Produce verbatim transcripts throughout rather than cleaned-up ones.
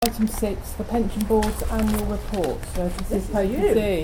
Item six, the Pension Board's annual report. So this, This is is paper you. D.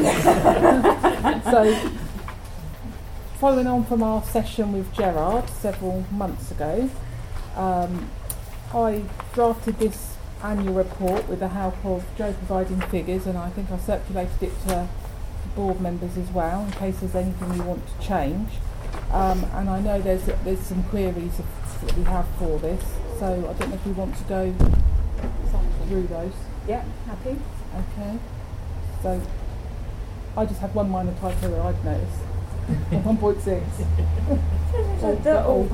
So, following on from our session with Gerard several months ago, um, I drafted this annual report with the help of Joe providing figures, and I think I circulated it to board members as well in case there's anything you want to change. Um, and I know there's there's some queries that we have for this, so I don't know if we want to go through those. Yeah, happy. Okay. So I just had one minor typo that I'd noticed. one point six. So they're all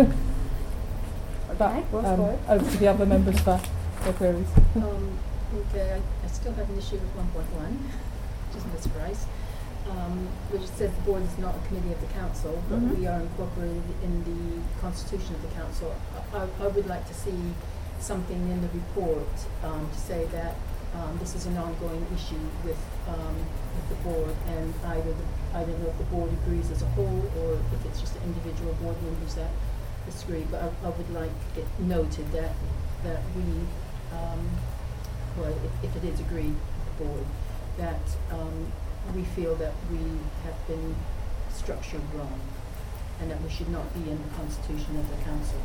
But Okay, what's um, for it? over to the other members for their queries. Um, okay, I, I still have an issue with one point one, which is no surprise, um, which says the board is not a committee of the council, but Mhm. we are incorporated in the constitution of the council. I, I, I would like to see something in the report um, to say that um, this is an ongoing issue with, um, with the board, and either the, I don't know if the board agrees as a whole or if it's just individual board members that disagree, but I, I would like it noted that that we, um, well, if, if it is agreed with the board, that um, we feel that we have been structured wrong, and that we should not be in the constitution of the council.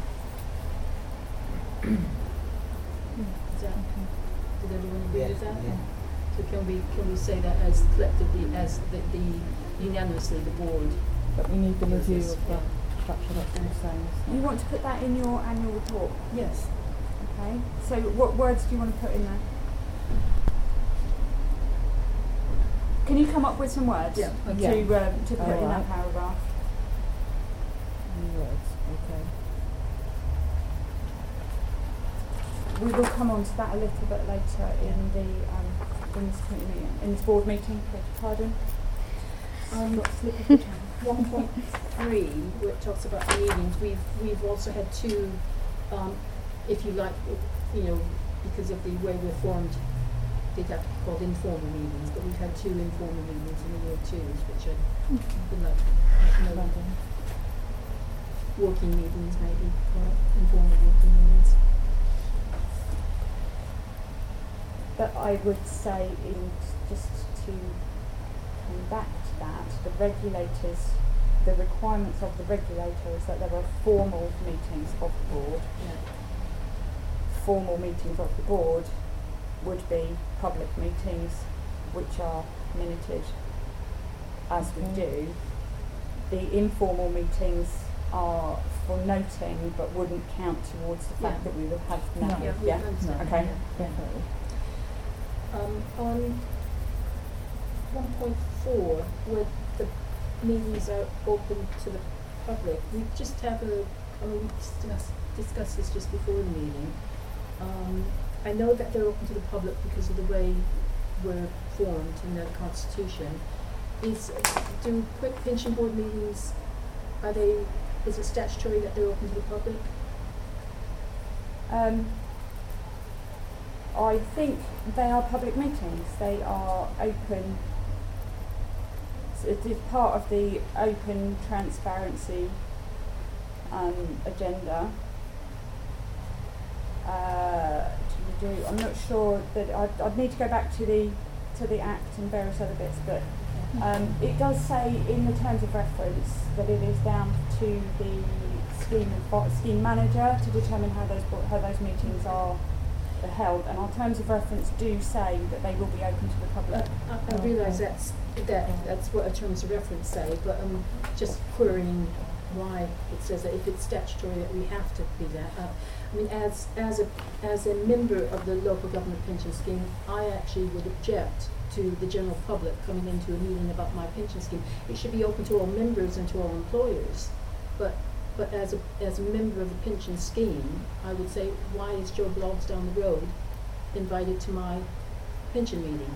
Is that, did everyone agree with that? Yeah. So can we can we say that as collectively as the, the unanimously the board? But we need the review Yes, of the yeah. structure that's been saying. You want to put that in your annual report? Yes. Okay. So what words do you want to put in there? Can you come up with some words Yeah, to okay. um, to put in Alright. that paragraph? Words, okay. We will come on to that a little bit later in the um, in this committee meeting, in this board meeting. Beg your pardon. Um, Got a slip of the tongue. one point three, where it talks about the meetings, we've we've also had two, um, if you like, you know, because of the way we're formed, they'd have to be called informal meetings, but we've had two informal meetings in the year twos, which I would like to know. Working meetings maybe, or informal working meetings. But I would say, in just to come back to that, the regulators, the requirements of the regulator is that there are formal meetings of the board. Yeah. Formal meetings of the board would be public meetings, which are minuted as we Okay. do. The informal meetings are for noting, but wouldn't count towards the fact Yeah. that we would have No. now. Yeah, we Yeah. understand. Okay. Yeah. Definitely. Um, on one point four, where the meetings are open to the public, we just have a, I mean, we discussed, discussed this just before the meeting. Um, I know that they're open to the public because of the way we're formed in the constitution. Is, do quick pension board meetings, are they, is it statutory that they're open to the public? Um, I think they are public meetings. They are open. So it is part of the open transparency um, agenda. Uh, do we do? I'm not sure that I'd, I'd need to go back to the to the Act and various other bits, but um, it does say in the terms of reference that it is down to the scheme advi- scheme manager to determine how those bo- how those meetings are held, and our terms of reference do say that they will be open to the public. Uh, I, I realise that's that that's what our terms of reference say, but I'm just querying why it says that if it's statutory that we have to be that. Uh, I mean, as as a as a member of the local government pension scheme, I actually would object to the general public coming into a meeting about my pension scheme. It should be open to all members and to all employers, but. But as a as a member of the pension scheme, I would say, why is Joe Bloggs down the road invited to my pension meeting?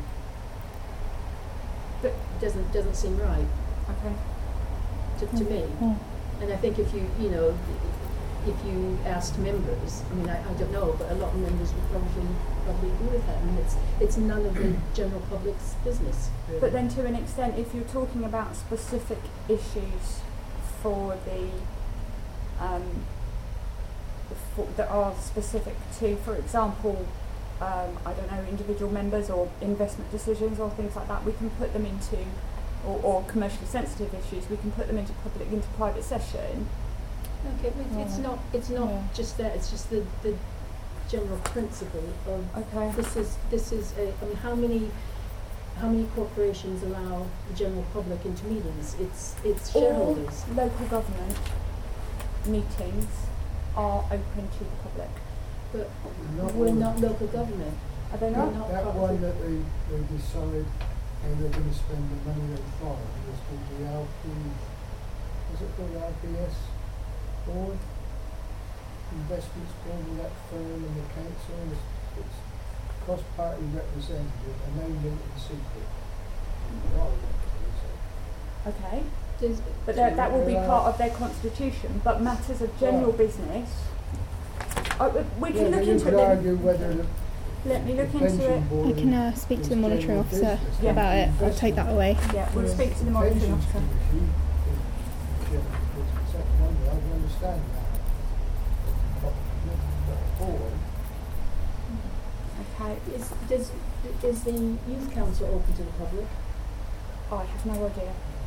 But It doesn't doesn't seem right okay. to, to me. Mm. And I think if you you know if you asked members, I mean I, I don't know, but a lot of members would probably probably agree with that. I mean it's it's none of the general public's business. Really. But then, to an extent, if you're talking about specific issues for the um, for, that are specific to, for example, um, I don't know, individual members or investment decisions or things like that, we can put them into, or, or commercially sensitive issues, we can put them into public, into private session. Okay, but it's Yeah. not, it's not Yeah. just that, it's just the, the general principle of, Okay. this is, this is a, I mean, how many, how many corporations allow the general public into meetings? It's, it's All shareholders. local government meetings are open to the public. But Not we're all. not local government. Are they We're not? not That part of one it. that they, they decide how they're going to spend the money they borrow is called the L P, is it called L P S board? Investments board with that firm and the council, and it's, it's cross-party representative, and they meet in secret. Rather than so. Okay. There's, But that, that will be Yeah. part of their constitution. But matters of general Right. business, oh, we- we Yeah, can but look you into could it. argue whether the Let me look the into pension it. board I can uh, speak to the is monitoring general officer business, Yeah. about it. I'll take that away. Yeah, we'll Whereas speak to the the monitoring pensions officer. committee is general business. That's one way I can understand that. But the board, Okay. is, does, is the youth council open to the public? I have no idea.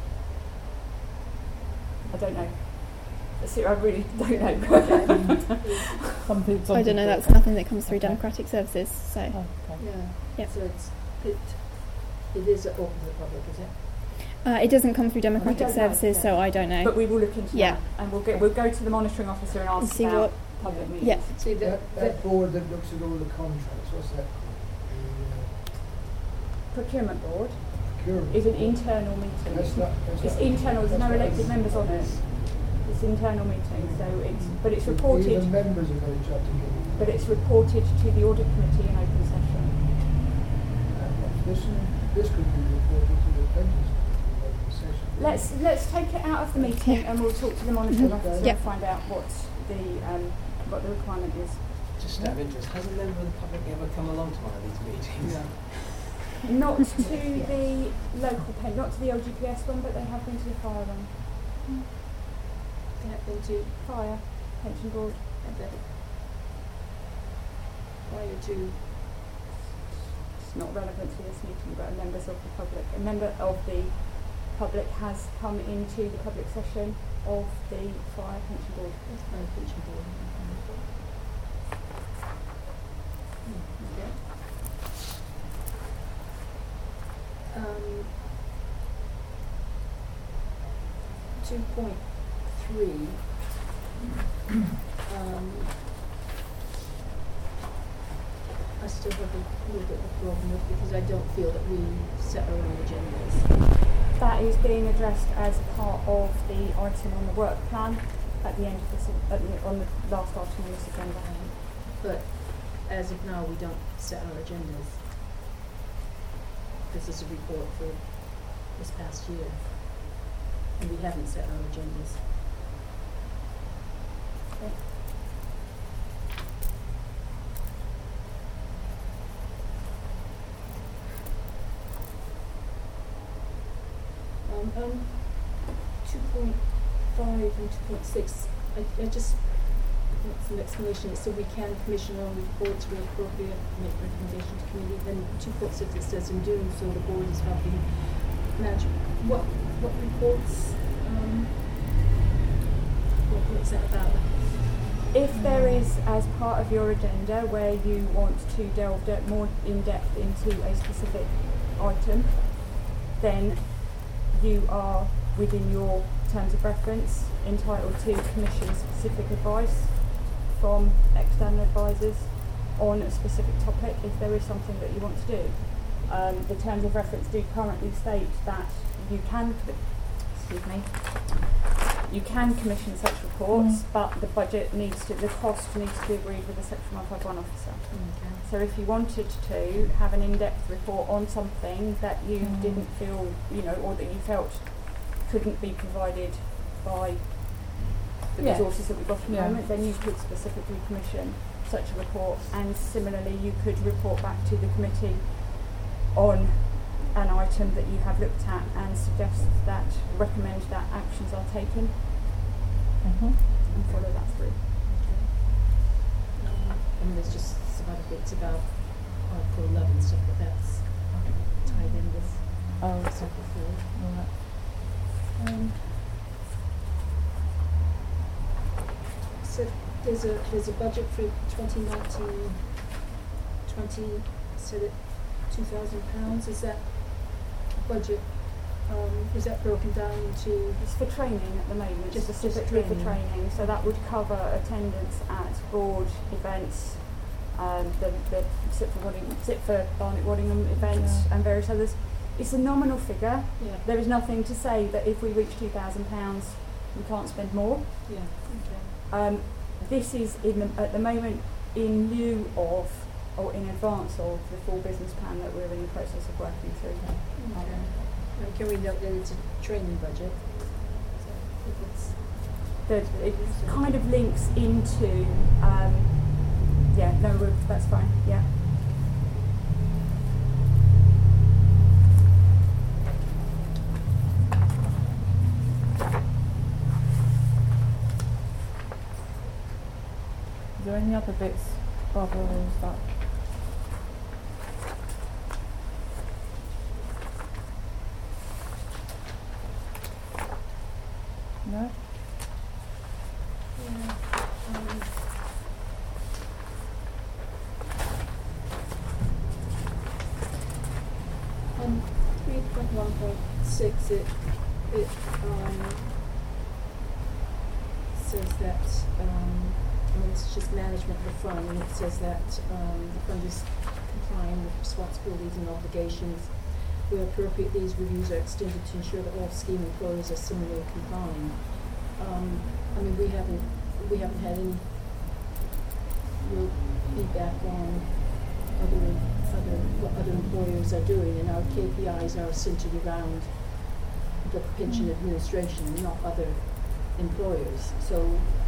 I don't know. See, I really don't know. Something, I don't know. something- That's nothing that comes through Okay. Democratic Services. So Oh, okay. Yeah. Yep. So it's, it, it is open to the public, is it? uh, it doesn't come through Democratic don't know, Services, yeah. so I don't know. But we will look into Yeah. that, and we'll get we'll go to the monitoring officer and ask See about what- public meetings. Yeah. See, the, that, the, that board that looks at all the contracts, what's that called? Procurement board The uh, procurement. is an board. internal meeting. That's not, that's It's not- internal. There's that's no not- elected members on it. It's internal meeting, so it's but it's Even reported. members are going to try to get it. But it's reported to the audit committee in open session. This, this could be reported to the pensions committee in open session. Let's let's take it out of the meeting and we'll talk to the monitoring Mhm. officer Yeah. and find out what the um, what the requirement is. Just out of interest, has a member of the public ever come along to one of these meetings? Not to the local pen, not to the L G P S one, but they have been to the fire one. they have been to, Fire pension board. have they, prior to, It's not relevant to this meeting, but members of the public, a member of the public has come into the public session of the fire pension board. that's kind of pension board. Hmm, okay. Um, two point three, um, I still have a little bit of a problem with because I don't feel that we set our own agendas. That is being addressed as part of the item on the work plan at the end of this, at the, on the last item on this agenda. But as of now, we don't set our agendas. This is a report for this past year, and we haven't set our agendas. Okay. Um, um, two point five and two point six, I, I just want some explanation. So we can commission our reports where appropriate, make recommendation to committee. Then two point six, it says in doing so, the board is helping manage. What, what reports, um, what, what's that about? If there is, as part of your agenda, where you want to delve de- more in depth into a specific item, then you are within your terms of reference entitled to commission specific advice from external advisors on a specific topic if there is something that you want to do. Um, the terms of reference do currently state that you can, excuse me, you can commission such reports, Mm. but the budget needs to, the cost needs to be agreed with the Section one fifty-one officer. Okay. So if you wanted to have an in-depth report on something that you Mm. didn't feel, you know, or that you felt couldn't be provided by the Yeah. resources that we've got at the Yeah. moment, then you could specifically commission such a report. And similarly, you could report back to the committee on an item that you have looked at and suggest that, recommend that actions are taken Mm-hmm. and follow that through. Um, and there's just some other bits about Article eleven stuff, but that's tied in with Oh, okay. Article four. All right. Um, so there's a, there's a budget for twenty nineteen, twenty, so that two thousand pounds, is that budget, um, is that broken down into, It's for training at the moment, Just- just specifically for training. training. So that would cover attendance at board events, um, the, the Sit for Waddingham, Sit for Barnet Waddingham events, Yeah. and various others. It's a nominal figure. yeah, There is nothing to say that if we reach two thousand pounds, we can't spend more. yeah, okay. Um, this is in the, at the moment in lieu of or in advance of the full business plan that we're in the process of working through. Okay. And can we note that it's a training budget? So if it's, That it kind of links into, um, yeah, no, we're- that's fine, yeah. Is there any other bits, Barbara, or is that? No? yeah, um, on three point one point six, it, it, um, says that, um, I mean, it's just management of the fund, and it says that, um, the fund is complying with responsibilities and obligations. Where appropriate, these reviews are extended to ensure that all scheme employees are similarly complying. Um, I mean, we haven't, we haven't had any real feedback on other, other, what other employers are doing, and our K P Is are centered around the pension administration, not other employers. So,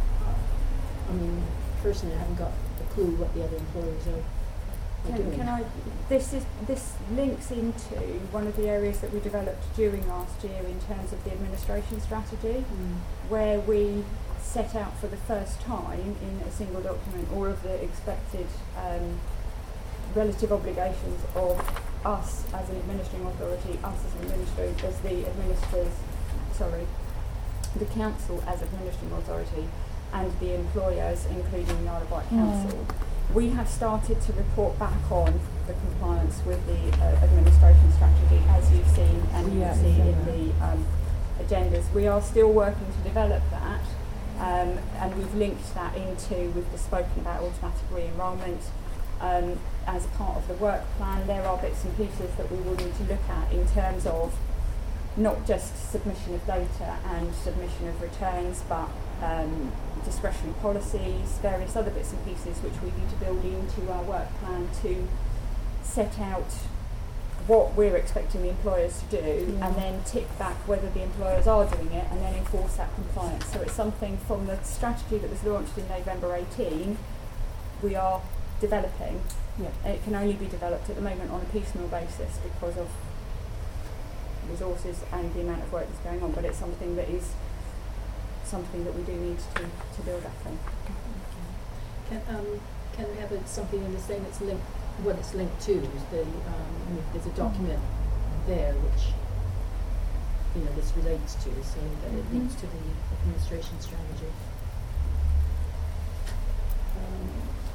I mean, personally, I haven't got a clue what the other employers are, are Can, doing. can I, this is, this links into one of the areas that we developed during last year in terms of the administration strategy, Mm. where we set out for the first time in a single document all of the expected um, relative obligations of us as an administering authority, us as an administrator, as the administrators, sorry, the council as administering authority, and the employers, including the Isle of Wight Mm. Council. We have started to report back on the compliance with the uh, administration strategy, as you've seen and you Yeah, can see yeah. in the um, agendas. We are still working to develop that, um, and we've linked that into, we've just spoken about automatic re-enrolment. Um, as part of the work plan, there are bits and pieces that we will need to look at in terms of not just submission of data and submission of returns, but um, discretionary policies, various other bits and pieces which we need to build into our work plan to set out what we're expecting the employers to do, Yeah. and then tick back whether the employers are doing it, and then enforce that compliance. So it's something from the strategy that was launched in November eighteen, we are developing. Yeah. And it can only be developed at the moment on a piecemeal basis because of resources and the amount of work that's going on, but it's something that is something that we do need to, to build up on. Can, um, can we have it, something in this thing that's linked, what it's linked to, is the, um, I mean, there's a document there which, you know, this relates to, so that it links to the administration strategy. Um,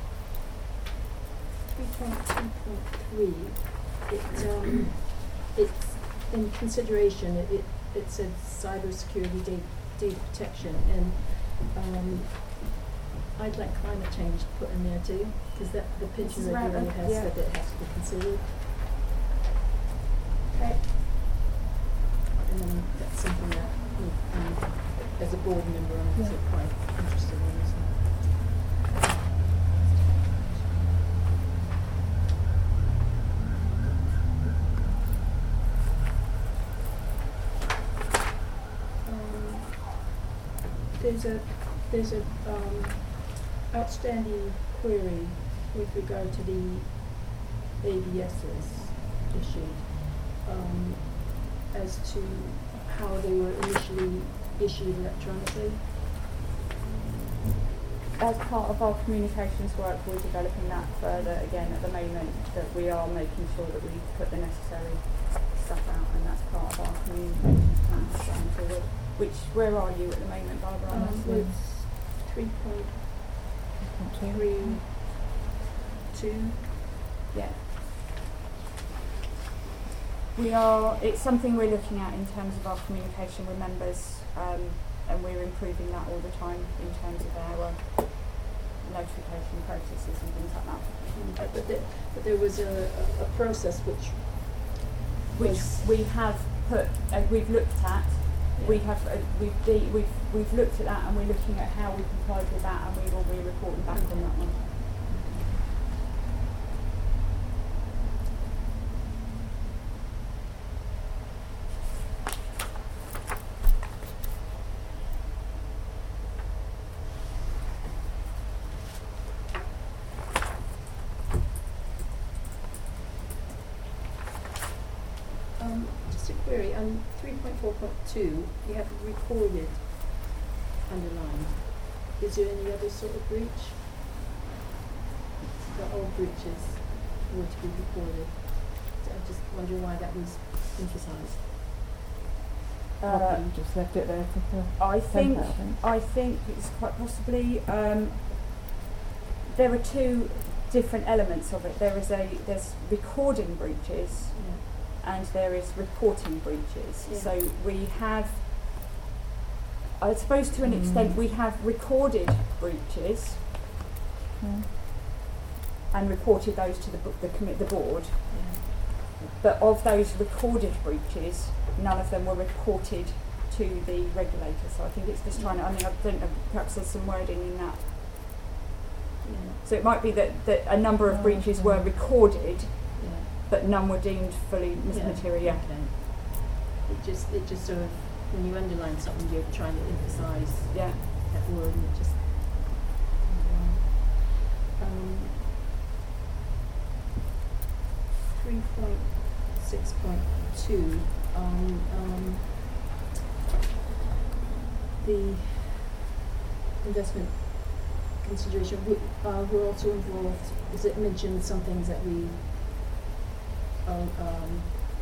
three point two point three, it, um, it's in consideration, it, it, it said cybersecurity, data, data protection, and, um, I'd like climate change put in there too, because that, the This pension is right, regulator uh, has yeah. said that it has to be considered, Okay. and then that's something that, um, as a board member, I'm also Yeah. quite interested in, so. Um, there's a, there's a, um, outstanding query with regard to the A B Ss issued, um, as to how they were initially issued electronically. as part of our communications work, we're developing that further again at the moment, that we are making sure that we put the necessary stuff out, and that's part of our communications plan going forward. Which, where are you at the moment, Barbara? on Um, this? with three point three two. Yeah. We are, it's something we're looking at in terms of our communication with members, um, and we're improving that all the time in terms of our notification processes and things like that. Uh, but, there, but there was a, a, a process which Which was we have put, uh, we've looked at, we have, uh, we've, de- we've, we've looked at that, and we're looking at how we complied with that, and we will be reporting back on that one. Um, just a query, on three point four point two, you have recorded underlined. Is there any other sort of breach? The all breaches were to be recorded. So I just wonder why that was emphasised. Uh, You just left it there for the I think, template, I think. I think it's quite possibly, um, there are two different elements of it. There is a, there's recording breaches, Yeah. and there is reporting breaches. Yeah. So we have, I suppose to an Mm. extent, we have recorded breaches Mm. and reported those to the, bo- the, commi- the board. Yeah. But of those recorded breaches, none of them were reported to the regulator. So I think it's just trying to, I mean, I don't know, perhaps there's some wording in that. Yeah. So it might be that, that a number of Oh, breaches okay. were recorded, Yeah. but none were deemed fully mis- Yeah. material. Yeah. Okay. It just, it just sort of, when you underline something, you're trying to emphasise Yeah. that word, and it just. Um, three point six point two, um, um, the investment consideration, we, uh, we're also involved, is it mentioned some things that we, uh, um,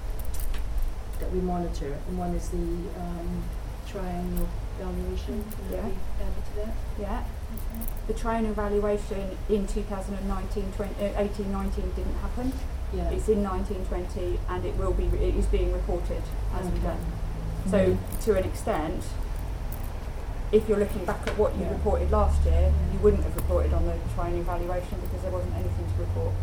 that we monitor, and one is the, um, triannual valuation, can that Yeah. be added to that? Yeah. Okay. The triennial valuation in two thousand nineteen, twenty, uh, eighteen nineteen didn't happen. Yeah. It's in nineteen twenty, and it will be, re- it is being reported as we Okay. go. So Mhm. to an extent, if you're looking back at what you Yeah. reported last year, Yeah. you wouldn't have reported on the triennial valuation because there wasn't anything to report.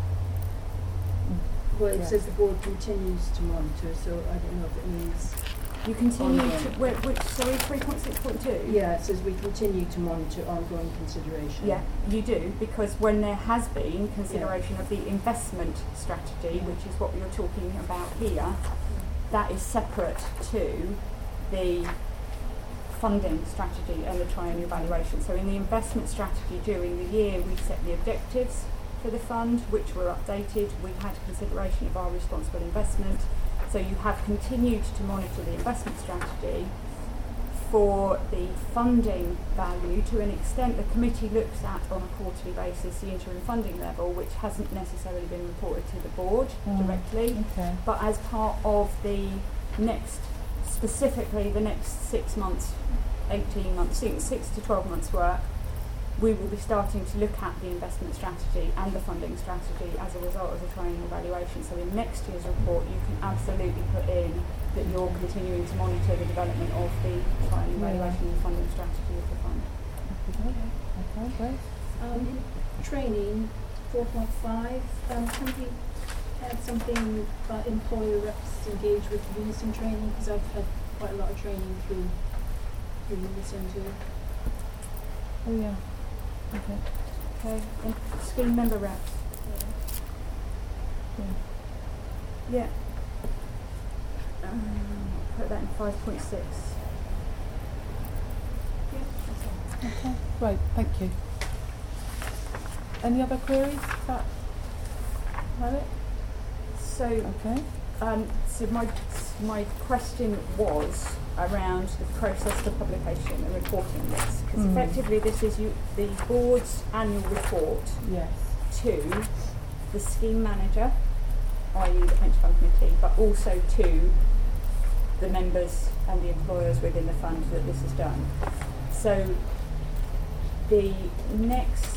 Well, it Yeah. says the board continues to monitor, so I don't know if it means. You continue to, Ongoing. where, which, sorry, three point six point two? Yeah, it says we continue to monitor ongoing consideration. Yeah, you do, because when there has been consideration of the investment strategy, Yeah. which is what you're talking about here, that is separate to the funding strategy and the triennial valuation. So in the investment strategy during the year, we set the objectives for the fund, which were updated. We had consideration of our responsible investment. So you have continued to monitor the investment strategy. For the funding value, to an extent, the committee looks at on a quarterly basis the interim funding level, which hasn't necessarily been reported to the board Mm. directly. Okay. But as part of the next, specifically the next six months, eighteen months, six, six to twelve months work, we will be starting to look at the investment strategy and the funding strategy as a result of the triennial valuation. So in next year's report, you can absolutely put in that you're continuing to monitor the development of the triennial Yeah. valuation and funding strategy of the fund. Okay, great. Um, training, four point five, um, can we add something about employer reps engaged with unison training? Because I've had quite a lot of training through, through unison too. Oh yeah. Okay. Okay, and scheme member reps. Yeah. Yeah. Um, put that in five point six. Yeah, that's all. Okay. Great. Thank you. Any other queries? That. Have it. So Okay. Um, so my my question was around the process for publication and reporting this, because Mm. effectively this is you, the board's annual report Yes. to the scheme manager, that is the pension fund committee, but also to the members and the employers within the fund that this is done. So the next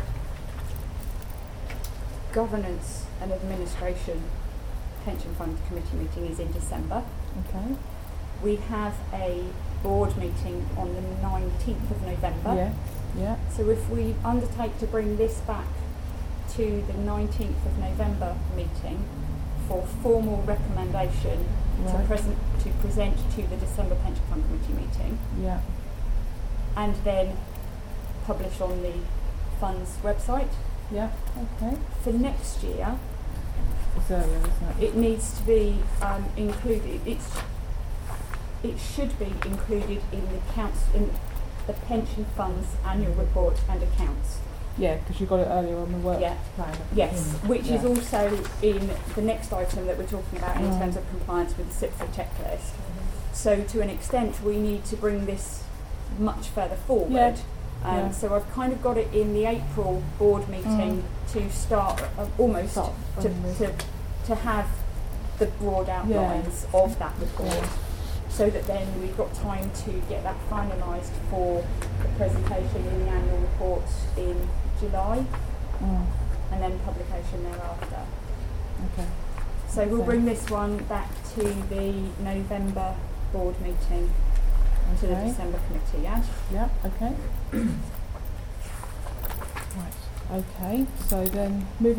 governance and administration pension fund committee meeting is in December. Okay. We have a board meeting on the nineteenth of November. Yeah. Yeah. So if we undertake to bring this back to the nineteenth of November meeting for formal recommendation to Right. present to present to the December pension fund committee meeting, Yeah. and then publish on the fund's website. Yeah. Okay. For next year, It's earlier, isn't it? it needs to be um, included. It's it should be included in the counts in the pension fund's annual report and accounts. Yeah, because you got it earlier on the work Yeah. plan. haven't you? Yes, which is Yeah. also in the next item that we're talking about in Mm. terms of compliance with the S I P S A checklist. So to an extent, we need to bring this much further forward. Yeah. Um, Yeah. So I've kind of got it in the April board meeting to start uh, almost Start to, running with. to to have the broad outlines of that report, Yeah. so that then we've got time to get that finalised for the presentation in the annual report in July, Mm. and then publication thereafter. Okay. So we'll Okay. bring this one back to the November board meeting, to the Okay. December committee, yeah? Yeah. Okay. Right. Okay. So then moving.